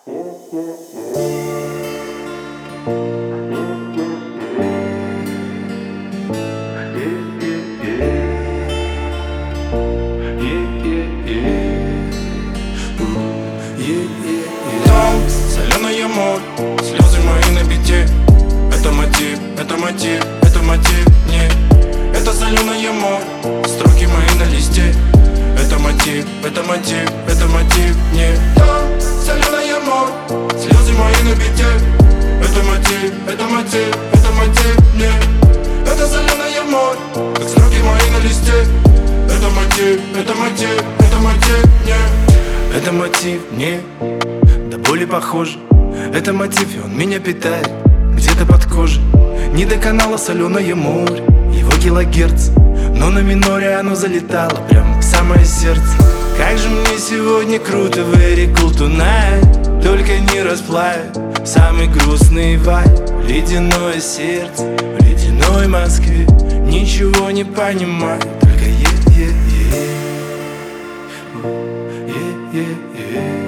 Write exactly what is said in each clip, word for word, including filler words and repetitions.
Соленое море, слезы мои на бите. Это мотив, это мотив, это мотив, не. Это соленое море, строки мои на листе. Это мотив, это мотив, это мотив, не. Соленое море, слезы мои на бите. Это мотив, это мотив, это мотив, не. Это соленое море, как строки мои на листе. Это мотив, это мотив, это мотив, не. Это мотив, не. Да более похоже. Это мотив, и он меня питает где-то под кожей. Не до канала соленое море, его килогерц, но на миноре оно залетало прям в самое сердце. Как же мне сегодня круто, very cool tonight. Только не расплавит самый грустный вайб. Ледяное сердце в ледяной Москве. Ничего не понимаю, только е-е-е, е-е-е,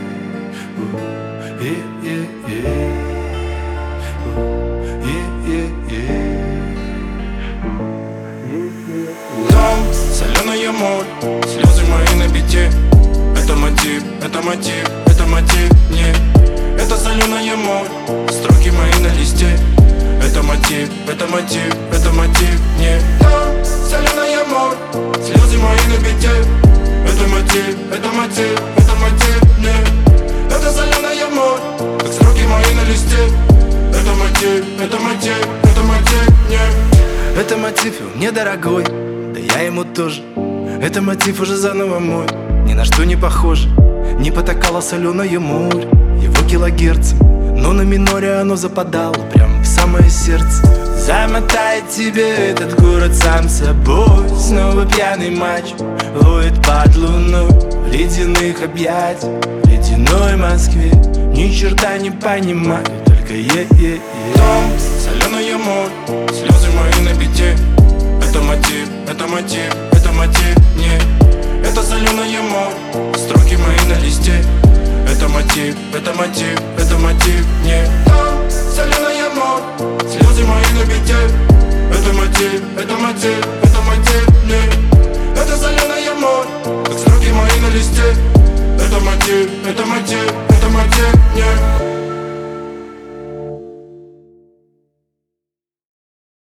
соленое море, слезы мои на бите. Это мотив, это мотив, это мотив, не. Это соленое море, строки мои на листе. Это мотив, это мотив, это мотив, не. Соленое море, слезы мои на бите. Это мотив, это мотив, это мотив, не. Это соленое море, как строки мои на листе. Это мотив, это мотив, это мотив, не. Это мотив, и он недорогой, да я ему тоже. Это мотив уже заново мой, ни на что не похож. Не потакало соленое море его килогерцем, но на миноре оно западало прям в самое сердце. Замотает тебе этот город сам собой. Снова пьяный матч воет под луной в ледяных объятиях в ледяной Москве. Ни черта не понимаю, только е-е-е. Соленое море, слезы мои на бите. Это мотив, это мотив, это мотив, не. Это соленое море, строки мои на листе. Это мотив, это мотив, это мотив, не. Соленое море, слезы мои на бите. Это мотив, это мотив,